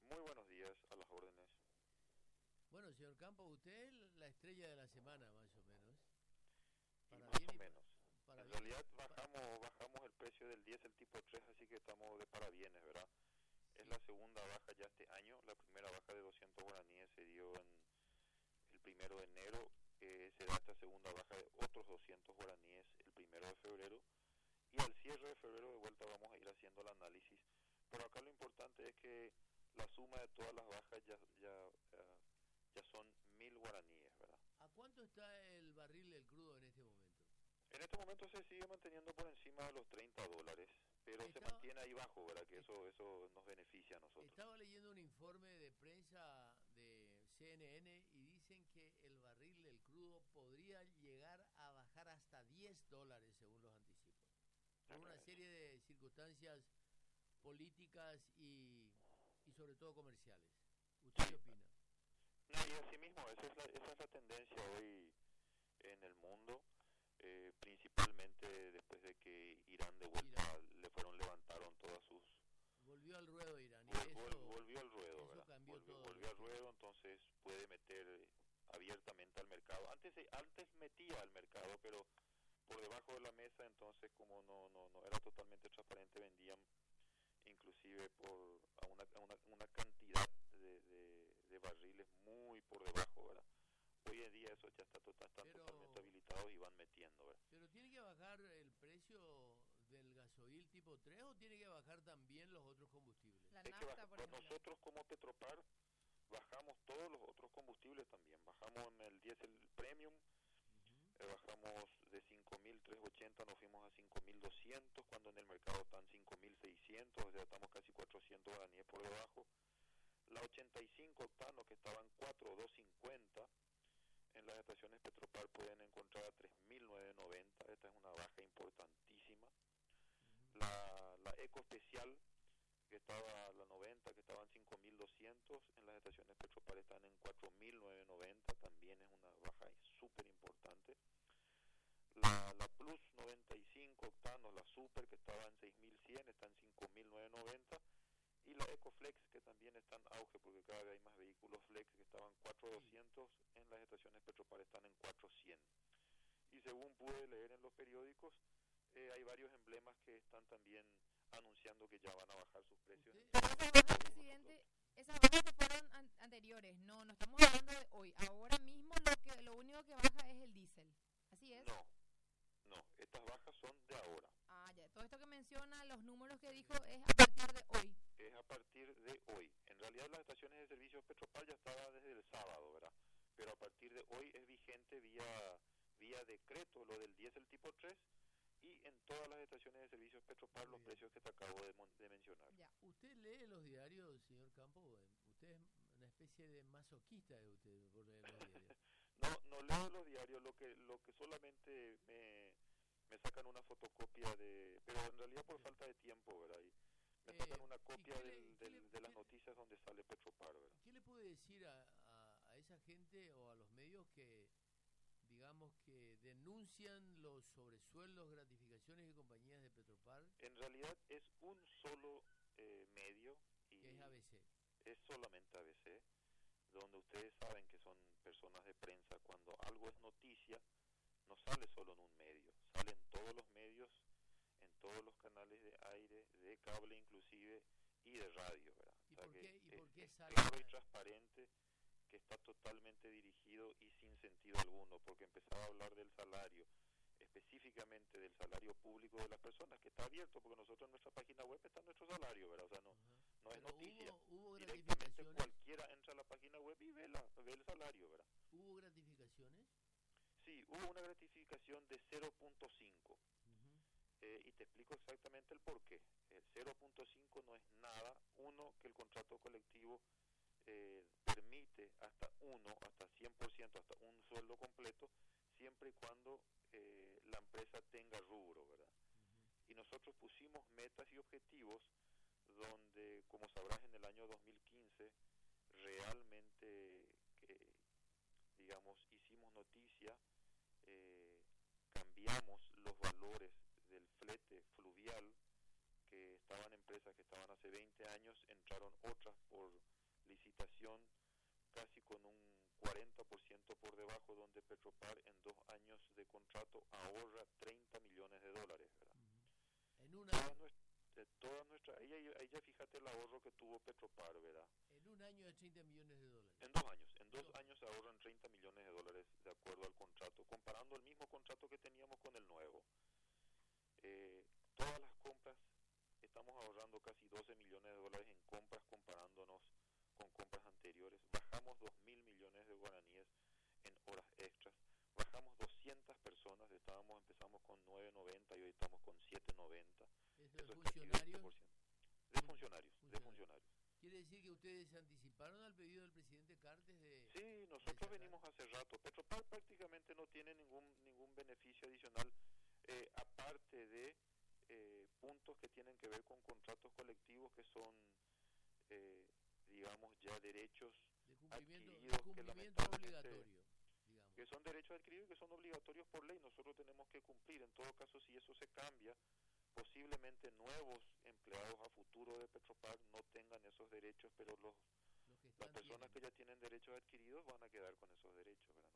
Muy buenos días, a las órdenes. Bueno, señor Campos, usted es la estrella de la semana, más o menos. Y Para más bien o y menos. para En bien realidad y bajamos el precio del diésel tipo 3, así que estamos de parabienes, ¿verdad? Es sí. la segunda baja ya este año. La primera baja de 200 guaraníes se dio en el 1 de enero. Se da esta segunda baja de otros 200 guaraníes el 1 de febrero. Y al cierre de febrero de vuelta vamos a ir haciendo el análisis. Pero acá lo importante es que la suma de todas las bajas ya son 1.000 guaraníes, ¿verdad? ¿A cuánto está el barril del crudo en este momento? En este momento se sigue manteniendo por encima de los $30, pero se Estaba, mantiene ahí bajo, ¿verdad? Que est- eso nos beneficia a nosotros. estaba leyendo un informe de prensa de CNN y dicen que el barril del crudo podría llegar a bajar hasta $10 según los anticipos, por Bueno, una serie de circunstancias políticas y sobre todo comerciales. ¿Usted qué sí, opina? no, y así mismo, esa es la tendencia hoy en el mundo, principalmente después de que Irán de vuelta Irán. levantaron todas sus... Volvió al ruedo Irán y Volvió al ruedo, eso ¿verdad? cambió todo Volvió el al tema. ruedo, entonces puede meter abiertamente al mercado. Antes metía al mercado, pero por debajo de la mesa, entonces como no era totalmente transparente, vendían inclusive a una cantidad de barriles muy por debajo, ¿verdad? Hoy en día eso ya están totalmente Pero, habilitados y van metiendo, ¿verdad? pero ¿tiene que bajar el precio del gasoil tipo 3 o tiene que bajar también los otros combustibles? La Es que nafta, por ejemplo. nosotros como Petropar bajamos todos los otros combustibles también. Bajamos en el diésel premium, Ujú. bajamos de 5.380, nos fuimos a 5.200, cuando en el mercado están 5.600, o sea, estamos casi 400 guaraníes por debajo. La 85 octanos, que estaban 4.250, en las estaciones Petropar pueden encontrar a 3.990. Esta es una baja importantísima. Ujú. La Eco Especial, que estaba la 90, que estaban 5.200, en las estaciones Petropar están en 4.990, también es una baja súper importante. La Plus 95 octanos, la Super, que estaba en 6.100, está en 5.990. Y la EcoFlex, que también está en auge porque cada vez hay más vehículos Flex, que estaban Sí. 4.200, en las estaciones Petropar están en 4.100. Y según pude leer en los periódicos, hay varios emblemas que están también anunciando que ya van a bajar sus precios Usted, en Pero línea esas con lo bajas, que vimos nosotros. presidente, esas bajas que fueron anteriores, no estamos hablando de hoy. Ahora mismo lo único que baja es el diésel. Así es. No, no, estas bajas son de ahora. Ah, ya. Todo esto que menciona, los números que dijo es a partir de hoy. Es a partir de hoy. En realidad las estaciones de servicios Petropar ya estaba desde el sábado, ¿verdad? Pero a partir de hoy es vigente vía decreto lo del diésel tipo 3, y en todas las estaciones de servicios Petropar muy los bien. precios que te acabo de mencionar. Ya. ¿Usted lee los diarios, señor Campo? Usted es una especie de masoquista de usted por leer los diarios. No leo los diarios, lo que solamente me sacan una fotocopia pero en realidad por Sí. falta de tiempo, ¿verdad? Y me sacan una ¿Y copia de las noticias donde sale Petropar, ¿verdad? qué le puede decir a esa gente o a los medios que, digamos, que denuncian los sobresueldos, gratificaciones y compañías de Petropar, En realidad es un solo medio, que es y ABC? es solamente ABC, donde ustedes saben que son personas de prensa. Cuando algo es noticia, no sale solo en un medio, sale en todos los medios, en todos los canales de aire, de cable inclusive, y de radio, ¿verdad? O sea que ¿Y es, por qué es sale claro y transparente, que está totalmente dirigido y sin sentido alguno, porque empezaba a hablar del salario, específicamente del salario público de las personas, que está abierto, porque nosotros en nuestra página web está nuestro salario, ¿verdad? O sea, Ajá. no es Pero noticia. hubo Directamente gratificaciones, cualquiera entra a la página web y ve el salario, ¿verdad? hubo gratificaciones. Sí, hubo una gratificación de 0.5, Ujú. y te explico exactamente el por qué. El 0.5 no es nada. Uno, que el contrato colectivo permite hasta 100%, hasta un sueldo completo, siempre y cuando la empresa tenga rubro, ¿verdad? Ujú. Y nosotros pusimos metas y objetivos donde, como sabrás, en el año 2015 realmente, digamos, hicimos noticia, cambiamos los valores del flete fluvial, que estaban empresas que estaban hace 20 años, entraron otras por licitación casi con un 40% por debajo, donde Petropar en 2 años de contrato ahorra $30 millones, ¿verdad? En un año. Ahí ya fíjate el ahorro que tuvo Petropar, ¿verdad? En un año de $30 millones. En dos años se ahorran $30 millones de acuerdo al contrato, comparando el mismo contrato que teníamos con el nuevo. Todas las compras, estamos ahorrando casi $12 millones en compras comparándonos con compras anteriores. Bajamos 2.000 millones de guaraníes en horas extras. Bajamos 200 personas, empezamos con 990 y hoy estamos con 790. ¿Eso Eso es es casi funcionarios? 20%. De funcionarios. ¿Quiere decir que ustedes se anticiparon al pedido del presidente Cartes de...? Sí, nosotros venimos hace rato. Petropar prácticamente no tiene ningún beneficio adicional, aparte de puntos que tienen que ver con contratos colectivos que son, digamos, ya derechos adquiridos, que lamentablemente obligatorio, digamos. Que son derechos adquiridos y que son obligatorios por ley. Nosotros tenemos que cumplir. En todo caso, si eso se cambia, posiblemente nuevos empleados a futuro de Petropar no tengan esos derechos, pero las personas que ya tienen derechos adquiridos van a quedar con esos derechos, ¿verdad?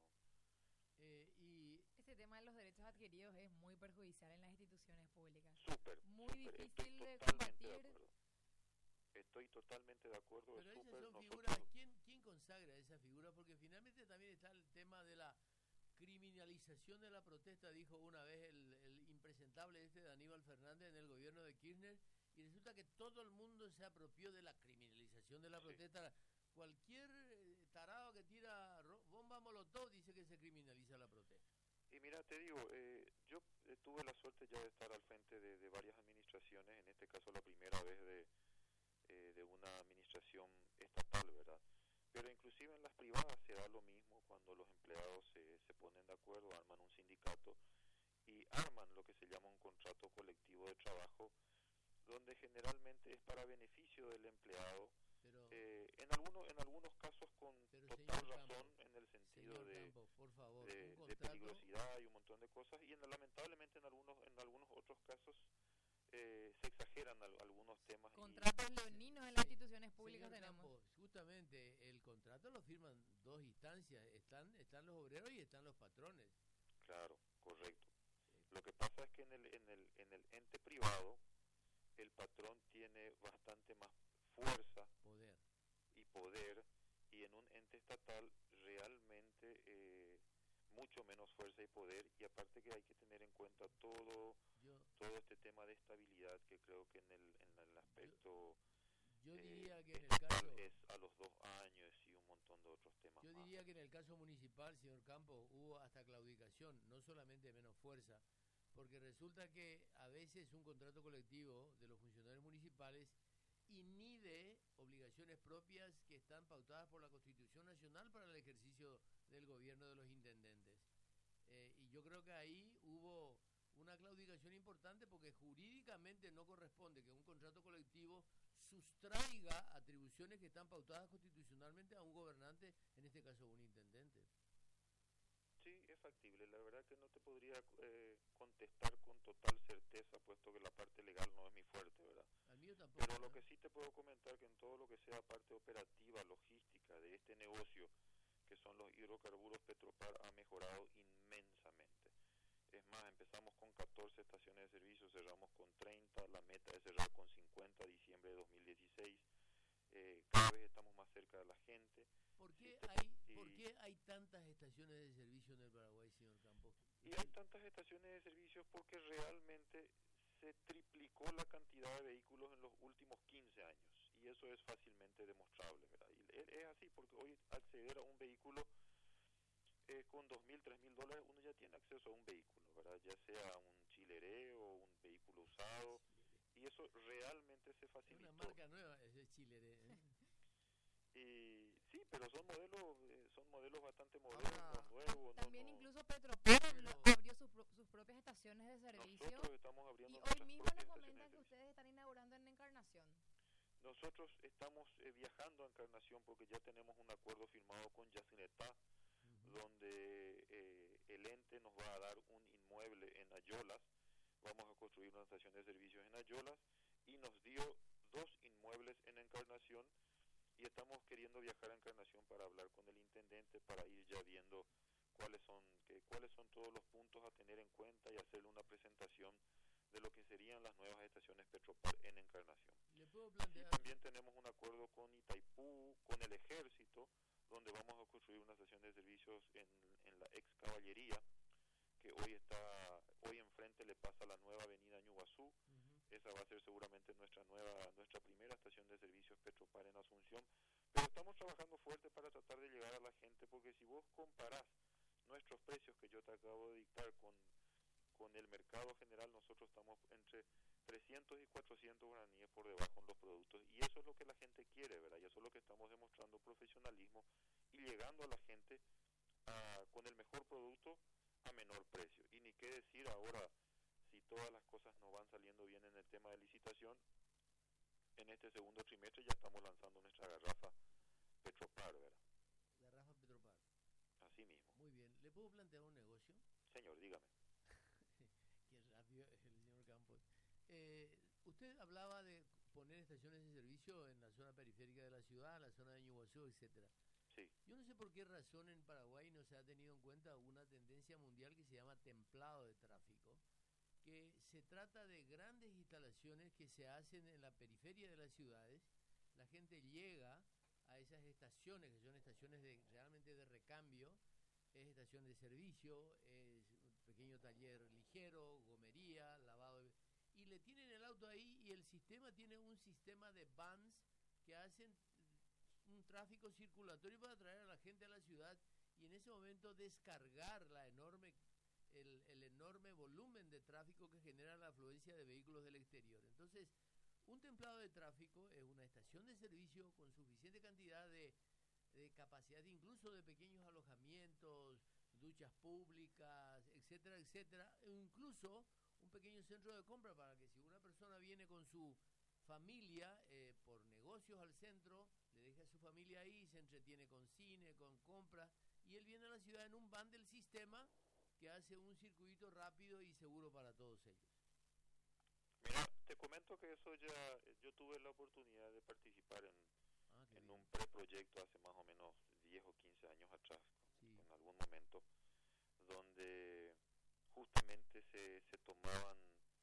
Y ese tema de los derechos adquiridos es muy perjudicial en las instituciones públicas. Muy difícil de combatir. Estoy totalmente de acuerdo. Pero esas son figuras, ¿quién consagra esa figura? Porque finalmente también está el tema de la criminalización de la protesta, dijo una vez el impresentable de Aníbal Fernández en el gobierno de Kirchner, y resulta que todo el mundo se apropió de la criminalización de la protesta. Cualquier tarado que tira bomba molotov dice que se criminaliza la protesta. Y mira, te digo, yo tuve la suerte ya de estar al frente de varias administraciones, en este caso la primera vez de una administración estatal, ¿verdad? Pero inclusive en las privadas se da lo mismo cuando los empleados se ponen de acuerdo, arman un sindicato y arman lo que se llama un contrato colectivo de trabajo, donde generalmente es para beneficio del empleado, en algunos casos con total razón, en el sentido de peligrosidad y un montón de cosas, y lamentablemente en algunos otros casos se exageran algunos temas. Contratos leoninos en las instituciones públicas tenemos. Campos, justamente el contrato lo firman dos instancias, están los obreros y están los patrones. Claro, correcto. Lo que pasa es que en el ente privado el patrón tiene bastante más fuerza y poder, y en un ente estatal realmente mucho menos fuerza y poder, y aparte que hay que tener en cuenta todo este tema de estabilidad, que creo que en el aspecto yo diría que en el caso es a los 2 años y un montón de otros temas más. Diría que en el caso municipal, señor Campos, hubo hasta claudicación, no solamente menos fuerza, porque resulta que a veces un contrato colectivo de los funcionarios municipales inhibe obligaciones propias que están pautadas por la Constitución Nacional para el ejercicio del gobierno de los intendentes. Y yo creo que ahí hubo una claudicación importante, porque jurídicamente no corresponde que un contrato colectivo sustraiga atribuciones que están pautadas constitucionalmente a un gobernante, en este caso un intendente. Sí, es factible. La verdad que no te podría contestar con total certeza, puesto que la parte legal no es mi fuerte, ¿verdad? Al mío tampoco. Pero lo que sí te puedo comentar, que en todo lo que sea parte operativa, logística de este negocio, que son los hidrocarburos, Petropar ha mejorado inmensamente. Es más, empezamos con 14 estaciones de servicio, cerramos con 30, la meta es cerrar con 50 a diciembre de 2016. Cada vez estamos más cerca de la gente. ¿Por qué hay tantas estaciones de servicio en el Paraguay, señor Campos? Y hay tantas estaciones de servicio porque realmente se triplicó la cantidad de vehículos en los últimos 15 años, y eso es fácilmente demostrable, ¿verdad? Y es así, porque hoy acceder a un vehículo con $2.000, $3.000, uno ya tiene acceso a un vehículo, ¿verdad? Ya sea un chileré o un vehículo usado, y eso realmente se facilitó. Una marca nueva es chileré, ¿eh? Y sí, pero son modelos bastante modernos, nuevos. También incluso Petropar abrió sus propias estaciones de servicio. Nosotros estamos abriendo, y hoy mismo nos comentan que ustedes están inaugurando en Encarnación. Nosotros estamos viajando a Encarnación porque ya tenemos un acuerdo firmado con Yacinetá, donde el ente nos va a dar un inmueble en Ayolas. Vamos a construir una estación de servicios en Ayolas, y nos dio 2 inmuebles en Encarnación, y estamos queriendo viajar a Encarnación para hablar con el intendente para ir ya viendo cuáles son todos los puntos a tener en cuenta y hacerle una presentación de lo que serían las nuevas estaciones Petropar en Encarnación. ¿Le puedo Así plantear? también tenemos un acuerdo con Itaipú, con el Ejército, donde vamos a construir una estación de servicios en la ex caballería, que hoy enfrente le pasa la nueva avenida Ñuguazú. Esa va a ser seguramente nuestra primera estación de servicios Petropar en Asunción, pero estamos trabajando fuerte para tratar de llegar a la gente, porque si vos comparás nuestros precios que yo te acabo de dictar con el mercado general, nosotros estamos entre 300 y 400 guaraníes por debajo en los productos, y eso es lo que la gente quiere, ¿verdad? Y eso es lo que estamos demostrando, profesionalismo y llegando a la gente con el mejor producto a menor precio. Y ni qué decir ahora, si todas las cosas no van saliendo bien en el tema de licitación, en este segundo trimestre ya estamos lanzando nuestra garrafa Petropar, ¿verdad? Garrafa Petropar. Así mismo. Muy bien. ¿Le puedo plantear un negocio? Señor, dígame. Qué rápido el señor Campos. Usted hablaba de poner estaciones de servicio en la zona periférica de la ciudad, la zona de Ñuguazú, etcétera. Sí. Yo no sé por qué razón en Paraguay no se ha tenido en cuenta una tendencia mundial que se llama templado de tráfico, que se trata de grandes instalaciones que se hacen en la periferia de las ciudades. La gente llega a esas estaciones, que son estaciones realmente de recambio, es estación de servicio, es un pequeño taller ligero, gomería, lavado y le tienen el auto ahí, y el sistema tiene un sistema de vans que hacen un tráfico circulatorio para traer a la gente a la ciudad, y en ese momento descargar el enorme volumen de tráfico que genera la afluencia de vehículos del exterior. Entonces, un templado de tráfico es una estación de servicio con suficiente cantidad de capacidad, incluso de pequeños alojamientos, duchas públicas, etcétera, etcétera, e incluso un pequeño centro de compra para que si una persona viene con su familia por negocios al centro, le deja a su familia ahí, se entretiene con cine, con compras, y él viene a la ciudad en un van del sistema que hace un circuito rápido y seguro para todos ellos. Mira, te comento que eso ya, yo tuve la oportunidad de participar en un preproyecto hace más o menos 10 o 15 años atrás, sí, en algún momento, donde justamente se tomaban,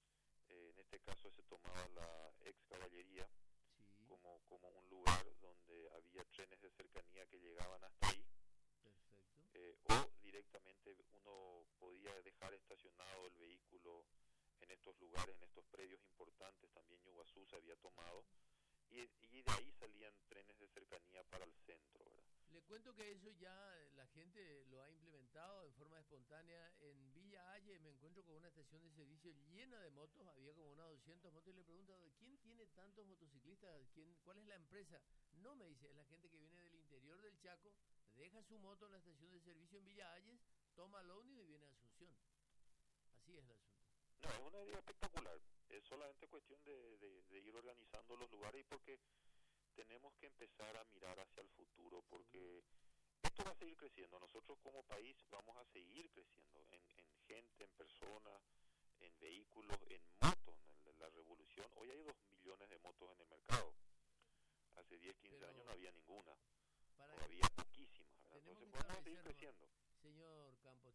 en este caso se tomaba la ex caballería, sí, como un lugar donde había trenes de cercanía que llegaban hasta ahí. perfecto. O directamente uno podía dejar estacionado el vehículo en estos lugares, en estos predios importantes. También Ñuguazú se había tomado, y de ahí salían trenes de cercanía para el centro, ¿verdad? Le cuento que eso ya la gente lo ha implementado en forma espontánea. En Villa Halle me encuentro con una estación de servicio llena de motos, había como unas 200 motos, y le pregunto, ¿quién tiene tantos motociclistas? ¿Cuál es la empresa? No, me dice, es la gente que viene del interior del Chaco, deja su moto en la estación de servicio en Villa Halle, toma el ómnibus y viene a Asunción. Así es el asunto. No, es una idea espectacular. Es solamente cuestión de ir organizando los lugares, y porque tenemos que empezar a mirar hacia el futuro, porque esto va a seguir creciendo. Nosotros como país vamos a seguir creciendo en gente, en personas, en vehículos, en motos. En la revolución, hoy hay 2 millones de motos en el mercado. Hace 10, 15 años no había ninguna, o había poquísimas, ¿verdad? Entonces vamos a seguir creciendo. Señor Campos,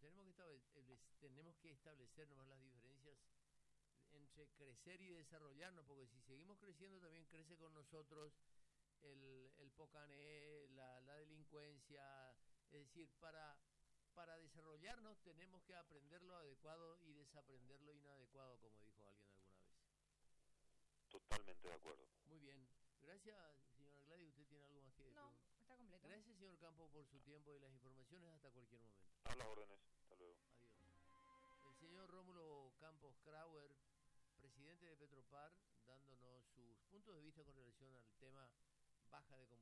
tenemos que establecer nomás las diferencias entre crecer y desarrollarnos, porque si seguimos creciendo también crece con nosotros el pocané, la delincuencia. Es decir, para desarrollarnos tenemos que aprender lo adecuado y desaprender lo inadecuado, como dijo alguien alguna vez. Totalmente de acuerdo. Muy bien. Gracias, señora Gladys. ¿Usted tiene algo más que decir? No, está completo. Gracias, señor Campos, por su tiempo y las informaciones. Hasta cualquier momento. A las órdenes. Hasta luego. Adiós. El señor Rómulo Campos Krauer, presidente de Petropar, dándonos sus puntos de vista con relación al tema baja de combustible.